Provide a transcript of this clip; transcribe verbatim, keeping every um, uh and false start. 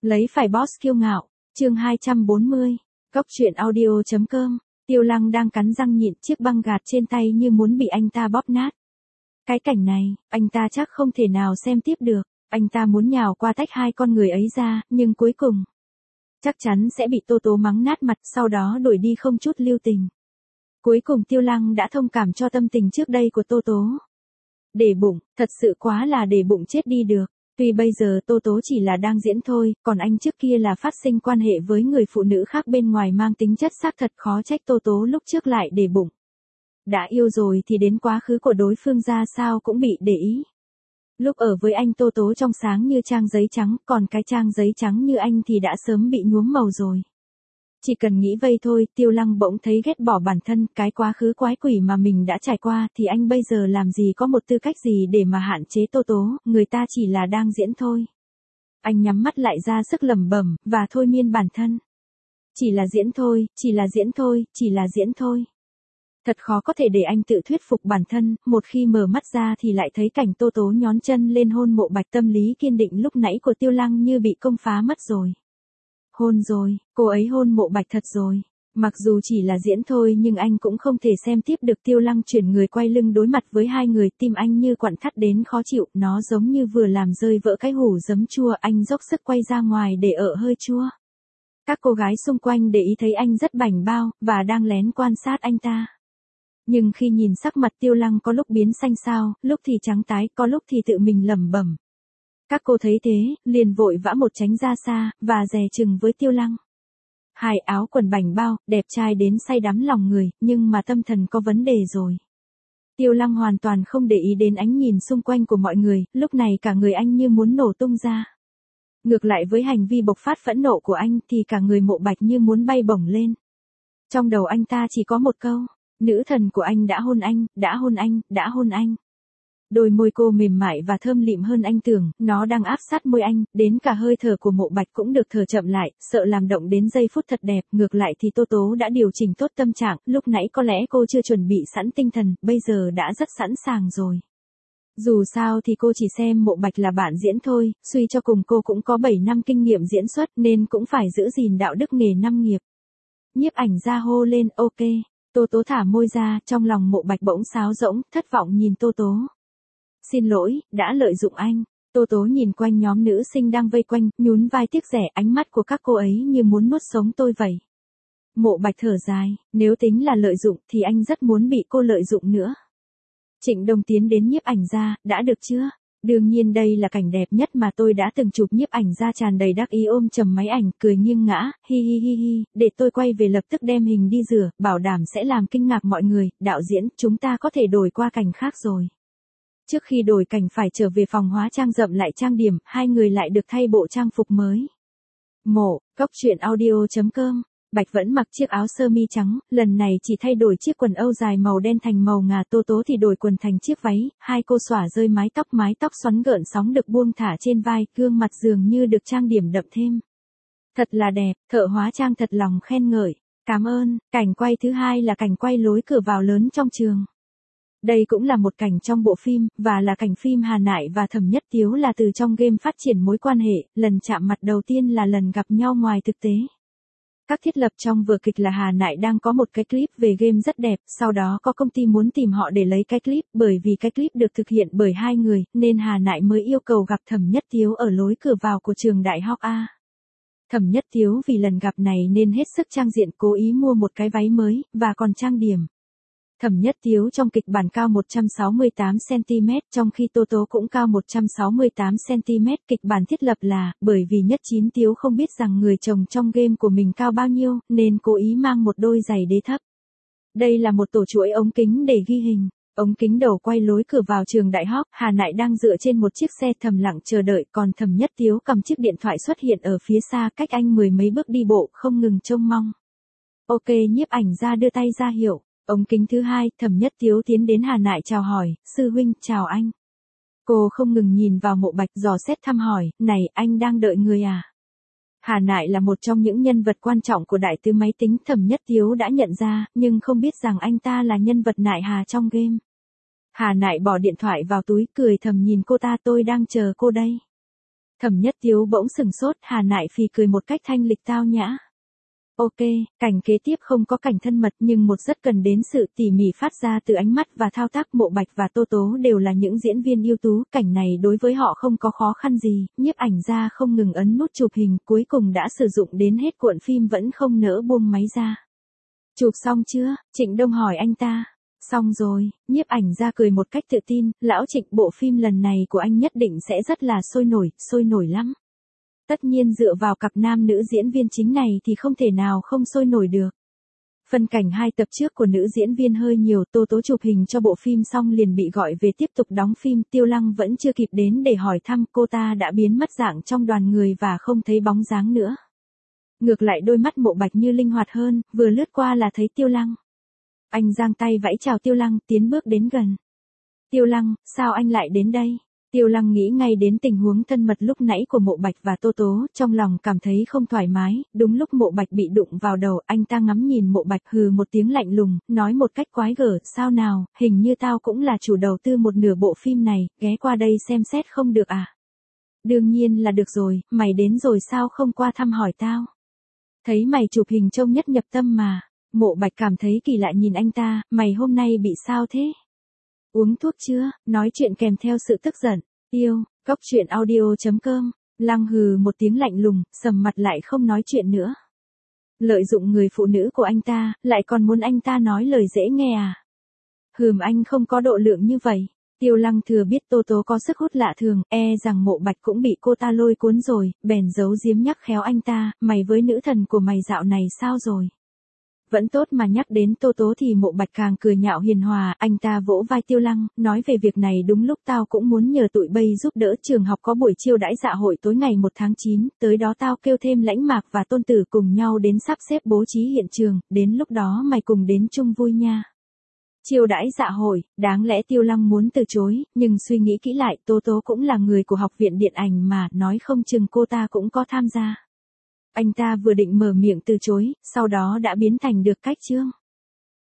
Lấy phải boss kiêu ngạo, chương hai trăm bốn mươi, Cốc truyện audio.com, Tiêu Lăng đang cắn răng nhịn chiếc băng gạt trên tay như muốn bị anh ta bóp nát. Cái cảnh này, anh ta chắc không thể nào xem tiếp được, anh ta muốn nhào qua tách hai con người ấy ra, nhưng cuối cùng, chắc chắn sẽ bị Tô Tố mắng nát mặt, sau đó đuổi đi không chút lưu tình. Cuối cùng Tiêu Lăng đã thông cảm cho tâm tình trước đây của Tô Tố. Để bụng, thật sự quá là để bụng chết đi được. Tuy bây giờ Tô Tố chỉ là đang diễn thôi, còn anh trước kia là phát sinh quan hệ với người phụ nữ khác bên ngoài mang tính chất xác thật, khó trách Tô Tố lúc trước lại để bụng. Đã yêu rồi thì đến quá khứ của đối phương ra sao cũng bị để ý. Lúc ở với anh Tô Tố trong sáng như trang giấy trắng, còn cái trang giấy trắng như anh thì đã sớm bị nhuốm màu rồi. Chỉ cần nghĩ vây thôi, Tiêu Lăng bỗng thấy ghét bỏ bản thân, cái quá khứ quái quỷ mà mình đã trải qua, thì anh bây giờ làm gì có một tư cách gì để mà hạn chế Tô Tố, người ta chỉ là đang diễn thôi. Anh nhắm mắt lại ra sức lẩm bẩm, và thôi miên bản thân. Chỉ là diễn thôi, chỉ là diễn thôi, chỉ là diễn thôi. Thật khó có thể để anh tự thuyết phục bản thân, một khi mở mắt ra thì lại thấy cảnh Tô Tố nhón chân lên hôn Mộ Bạch, tâm lý kiên định lúc nãy của Tiêu Lăng như bị công phá mất rồi. Hôn rồi, cô ấy hôn Mộ Bạch thật rồi. Mặc dù chỉ là diễn thôi nhưng anh cũng không thể xem tiếp được. Tiêu Lăng chuyển người quay lưng đối mặt với hai người, tim anh như quặn thắt đến khó chịu, nó giống như vừa làm rơi vỡ cái hũ giấm chua, anh dốc sức quay ra ngoài để ợ hơi chua. Các cô gái xung quanh để ý thấy anh rất bảnh bao, và đang lén quan sát anh ta. Nhưng khi nhìn sắc mặt Tiêu Lăng có lúc biến xanh xao, lúc thì trắng tái, có lúc thì tự mình lẩm bẩm. Các cô thấy thế, liền vội vã một tránh ra xa, và dè chừng với Tiêu Lăng. Hai áo quần bảnh bao, đẹp trai đến say đắm lòng người, nhưng mà tâm thần có vấn đề rồi. Tiêu Lăng hoàn toàn không để ý đến ánh nhìn xung quanh của mọi người, lúc này cả người anh như muốn nổ tung ra. Ngược lại với hành vi bộc phát phẫn nộ của anh thì cả người Mộ Bạch như muốn bay bổng lên. Trong đầu anh ta chỉ có một câu, nữ thần của anh đã hôn anh, đã hôn anh, đã hôn anh. Đôi môi cô mềm mại và thơm lịm hơn anh tưởng, nó đang áp sát môi anh, đến cả hơi thở của Mộ Bạch cũng được thở chậm lại, sợ làm động đến giây phút thật đẹp. Ngược lại thì Tô Tố đã điều chỉnh tốt tâm trạng, lúc nãy có lẽ cô chưa chuẩn bị sẵn tinh thần, bây giờ đã rất sẵn sàng rồi. Dù sao thì cô chỉ xem Mộ Bạch là bạn diễn thôi, suy cho cùng cô cũng có bảy năm kinh nghiệm diễn xuất nên cũng phải giữ gìn đạo đức nghề năm nghiệp. Nhiếp ảnh ra hô lên, ok. Tô Tố thả môi ra, trong lòng Mộ Bạch bỗng sáo rỗng, thất vọng nhìn Tô Tố. Xin lỗi, đã lợi dụng anh. Tô Tố nhìn quanh nhóm nữ sinh đang vây quanh, nhún vai tiếc rẻ, ánh mắt của các cô ấy như muốn nuốt sống tôi vậy. Mộ Bạch thở dài, nếu tính là lợi dụng thì anh rất muốn bị cô lợi dụng nữa. Trịnh Đông tiến đến nhiếp ảnh ra, đã được chưa? Đương nhiên đây là cảnh đẹp nhất mà tôi đã từng chụp. Nhiếp ảnh ra tràn đầy đắc ý ôm chầm máy ảnh, cười nghiêng ngã, hi hi hi hi, để tôi quay về lập tức đem hình đi rửa, bảo đảm sẽ làm kinh ngạc mọi người. Đạo diễn, chúng ta có thể đổi qua cảnh khác rồi. Trước khi đổi cảnh phải trở về phòng hóa trang dậm lại trang điểm, hai người lại được thay bộ trang phục mới. Mộ, Cốc truyện audio.com, Bạch vẫn mặc chiếc áo sơ mi trắng, lần này chỉ thay đổi chiếc quần âu dài màu đen thành màu ngà. Tô Tố thì đổi quần thành chiếc váy, hai cô xõa rơi mái tóc, mái tóc xoắn gợn sóng được buông thả trên vai, gương mặt dường như được trang điểm đậm thêm. Thật là đẹp, thợ hóa trang thật lòng khen ngợi. Cảm ơn. Cảnh quay thứ hai là cảnh quay lối cửa vào lớn trong trường. Đây cũng là một cảnh trong bộ phim, và là cảnh phim Hà Nại và Thẩm Nhất Tiếu là từ trong game phát triển mối quan hệ, lần chạm mặt đầu tiên là lần gặp nhau ngoài thực tế. Các thiết lập trong vở kịch là Hà Nại đang có một cái clip về game rất đẹp, sau đó có công ty muốn tìm họ để lấy cái clip, bởi vì cái clip được thực hiện bởi hai người, nên Hà Nại mới yêu cầu gặp Thẩm Nhất Tiếu ở lối cửa vào của trường đại học A. Thẩm Nhất Tiếu vì lần gặp này nên hết sức trang diện, cố ý mua một cái váy mới, và còn trang điểm. Thẩm Nhất Tiếu trong kịch bản cao một trăm sáu mươi tám xăng ti mét, trong khi Tô Tố cũng cao một trăm sáu mươi tám xăng ti mét. Kịch bản thiết lập là, bởi vì Nhất Chín Tiếu không biết rằng người chồng trong game của mình cao bao nhiêu, nên cố ý mang một đôi giày đế thấp. Đây là một tổ chuỗi ống kính để ghi hình. Ống kính đầu quay lối cửa vào trường đại học, Hà Nại đang dựa trên một chiếc xe thầm lặng chờ đợi, còn Thẩm Nhất Tiếu cầm chiếc điện thoại xuất hiện ở phía xa, cách anh mười mấy bước đi bộ, không ngừng trông mong. Ok, nhiếp ảnh ra đưa tay ra hiệu. Ống kính thứ hai, Thẩm Nhất Tiếu tiến đến Hà Nại chào hỏi, sư huynh, chào anh. Cô không ngừng nhìn vào Mộ Bạch dò xét thăm hỏi, này, anh đang đợi người à? Hà Nại là một trong những nhân vật quan trọng của đại tứ máy tính, Thẩm Nhất Tiếu đã nhận ra, nhưng không biết rằng anh ta là nhân vật Nại Hà trong game. Hà Nại bỏ điện thoại vào túi, cười thầm nhìn cô ta, tôi đang chờ cô đây. Thẩm Nhất Tiếu bỗng sừng sốt, Hà Nại Phì cười một cách thanh lịch tao nhã. Ok, cảnh kế tiếp không có cảnh thân mật nhưng một rất cần đến sự tỉ mỉ phát ra từ ánh mắt và thao tác. Mộ Bạch và Tô Tố đều là những diễn viên ưu tú, cảnh này đối với họ không có khó khăn gì, nhiếp ảnh gia không ngừng ấn nút chụp hình, cuối cùng đã sử dụng đến hết cuộn phim vẫn không nỡ buông máy ra. Chụp xong chưa? Trịnh Đông hỏi anh ta. Xong rồi, nhiếp ảnh gia cười một cách tự tin, lão Trịnh, bộ phim lần này của anh nhất định sẽ rất là sôi nổi, sôi nổi lắm. Tất nhiên dựa vào cặp nam nữ diễn viên chính này thì không thể nào không sôi nổi được. Phân cảnh hai tập trước của nữ diễn viên hơi nhiều, Tô Tố chụp hình cho bộ phim xong liền bị gọi về tiếp tục đóng phim, Tiêu Lăng vẫn chưa kịp đến để hỏi thăm, cô ta đã biến mất dạng trong đoàn người và không thấy bóng dáng nữa. Ngược lại đôi mắt Mộ Bạch như linh hoạt hơn, vừa lướt qua là thấy Tiêu Lăng. Anh giang tay vẫy chào Tiêu Lăng, tiến bước đến gần. Tiêu Lăng, sao anh lại đến đây? Tiêu Lăng nghĩ ngay đến tình huống thân mật lúc nãy của Mộ Bạch và Tô Tố, trong lòng cảm thấy không thoải mái. Đúng lúc Mộ Bạch bị đụng vào đầu, anh ta ngắm nhìn Mộ Bạch, hừ một tiếng lạnh lùng, nói một cách quái gở, sao nào, hình như tao cũng là chủ đầu tư một nửa bộ phim này, ghé qua đây xem xét không được à? Đương nhiên là được rồi, mày đến rồi sao không qua thăm hỏi tao? Thấy mày chụp hình trông nhất nhập tâm mà. Mộ Bạch cảm thấy kỳ lạ nhìn anh ta, mày hôm nay bị sao thế? Uống thuốc chưa? Nói chuyện kèm theo sự tức giận. Yêu, cốc truyện audio chấm com. Lăng hừ một tiếng lạnh lùng, sầm mặt lại không nói chuyện nữa. Lợi dụng người phụ nữ của anh ta, lại còn muốn anh ta nói lời dễ nghe à? Hừm, anh không có độ lượng như vậy. Tiêu Lăng thừa biết Tô Tố có sức hút lạ thường, e rằng Mộ Bạch cũng bị cô ta lôi cuốn rồi, bèn giấu giếm nhắc khéo anh ta, mày với nữ thần của mày dạo này sao rồi? Vẫn tốt mà nhắc đến Tô Tố thì Mộ Bạch càng cười nhạo hiền hòa, anh ta vỗ vai Tiêu Lăng, nói về việc này đúng lúc tao cũng muốn nhờ tụi bay giúp đỡ, trường học có buổi chiêu đãi dạ hội tối ngày một tháng chín, tới đó tao kêu thêm Lãnh Mạc và Tôn Tử cùng nhau đến sắp xếp bố trí hiện trường, đến lúc đó mày cùng đến chung vui nha. Chiêu đãi dạ hội, đáng lẽ Tiêu Lăng muốn từ chối, nhưng suy nghĩ kỹ lại, Tô Tố cũng là người của học viện điện ảnh mà, nói không chừng cô ta cũng có tham gia. Anh ta vừa định mở miệng từ chối, sau đó đã biến thành được cách chương.